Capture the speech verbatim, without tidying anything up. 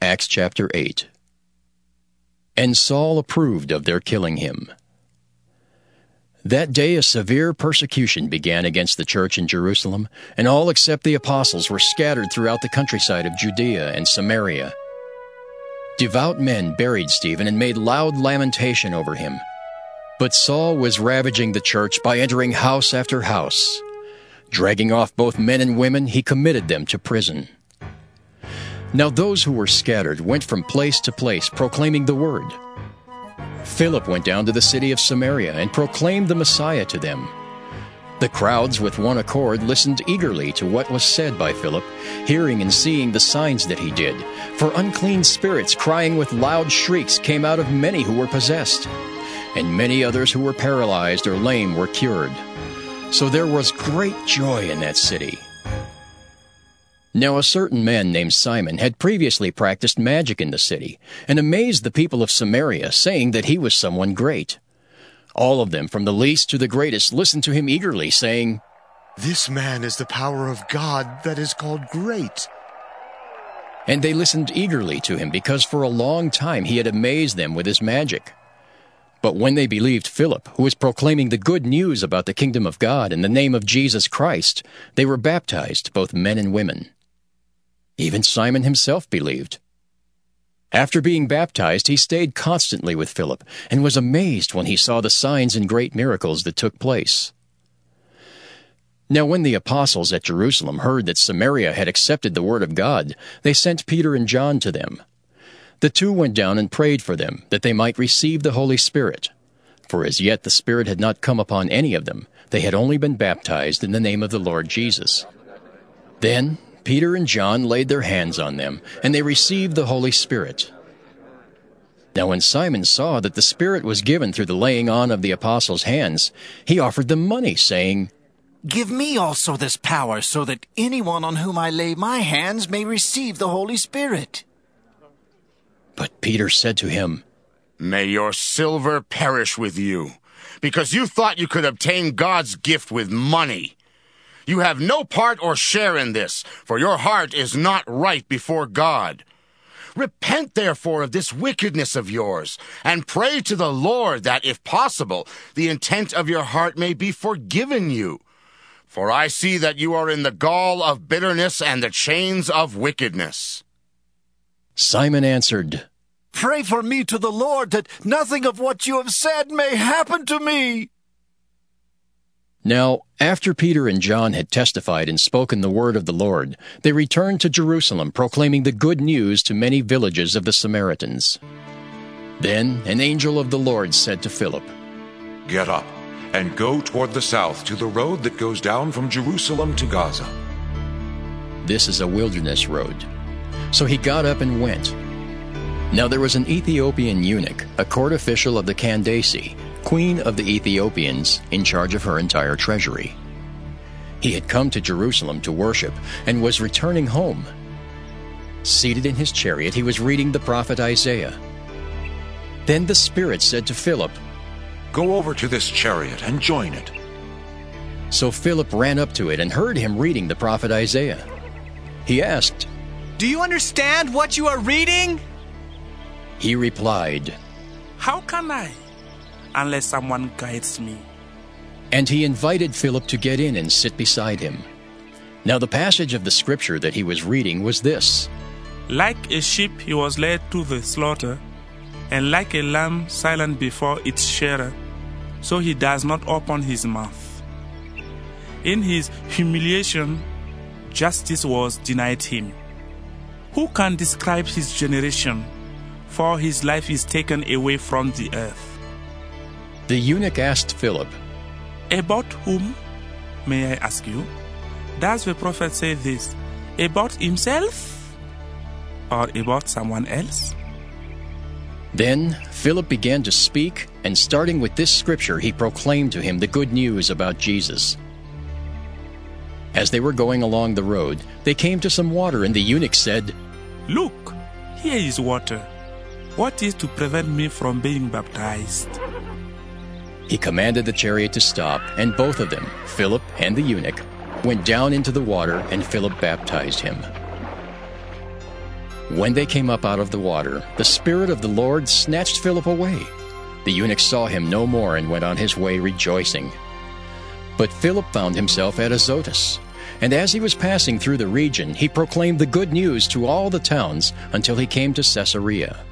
Acts chapter eight. And Saul approved of their killing him. That day a severe persecution began against the church in Jerusalem, and all except the apostles were scattered throughout the countryside of Judea and Samaria. Devout men buried Stephen and made loud lamentation over him. But Saul was ravaging the church by entering house after house. Dragging off both men and women, he committed them to prison. Now those who were scattered went from place to place proclaiming the word. Philip went down to the city of Samaria and proclaimed the Messiah to them. The crowds with one accord listened eagerly to what was said by Philip, hearing and seeing the signs that he did. For unclean spirits, crying with loud shrieks, came out of many who were possessed, and many others who were paralyzed or lame were cured. So there was great joy in that city. Now a certain man named Simon had previously practiced magic in the city, and amazed the people of Samaria, saying that he was someone great. All of them, from the least to the greatest, listened to him eagerly, saying, "This man is the power of God that is called great." And they listened eagerly to him, because for a long time he had amazed them with his magic. But when they believed Philip, who was proclaiming the good news about the kingdom of God in the name of Jesus Christ, they were baptized, both men and women. Even Simon himself believed. After being baptized, he stayed constantly with Philip, and was amazed when he saw the signs and great miracles that took place. Now when the apostles at Jerusalem heard that Samaria had accepted the word of God, they sent Peter and John to them. The two went down and prayed for them, that they might receive the Holy Spirit. For as yet the Spirit had not come upon any of them. They had only been baptized in the name of the Lord Jesus. Then Peter and John laid their hands on them, and they received the Holy Spirit. Now when Simon saw that the Spirit was given through the laying on of the apostles' hands, he offered them money, saying, "Give me also this power, so that anyone on whom I lay my hands may receive the Holy Spirit." But Peter said to him, "May your silver perish with you, because you thought you could obtain God's gift with money. You have no part or share in this, for your heart is not right before God. Repent, therefore, of this wickedness of yours, and pray to the Lord that, if possible, the intent of your heart may be forgiven you. For I see that you are in the gall of bitterness and the chains of wickedness." Simon answered, "Pray for me to the Lord, that nothing of what you have said may happen to me." Now, after Peter and John had testified and spoken the word of the Lord, they returned to Jerusalem, proclaiming the good news to many villages of the Samaritans. Then an angel of the Lord said to Philip, "Get up and go toward the south to the road that goes down from Jerusalem to Gaza." This is a wilderness road. So he got up and went. Now there was an Ethiopian eunuch, a court official of the Candace, queen of the Ethiopians, in charge of her entire treasury. He had come to Jerusalem to worship and was returning home. Seated in his chariot, he was reading the prophet Isaiah. Then the Spirit said to Philip, "Go over to this chariot and join it." So Philip ran up to it and heard him reading the prophet Isaiah. He asked, "Do you understand what you are reading?" He replied, "How can I, unless someone guides me?" And he invited Philip to get in and sit beside him. Now the passage of the scripture that he was reading was this: "Like a sheep he was led to the slaughter, and like a lamb silent before its shearer, so he does not open his mouth. In his humiliation, justice was denied him. Who can describe his generation? For his life is taken away from the earth." The eunuch asked Philip, "About whom, may I ask you, does the prophet say this? About himself or about someone else?" Then Philip began to speak, and starting with this scripture, he proclaimed to him the good news about Jesus. As they were going along the road, they came to some water, and the eunuch said, "Look, here is water. What is to prevent me from being baptized?" He commanded the chariot to stop, and both of them, Philip and the eunuch, went down into the water, and Philip baptized him. When they came up out of the water, the Spirit of the Lord snatched Philip away. The eunuch saw him no more and went on his way rejoicing. But Philip found himself at Azotus, and as he was passing through the region, he proclaimed the good news to all the towns until he came to Caesarea.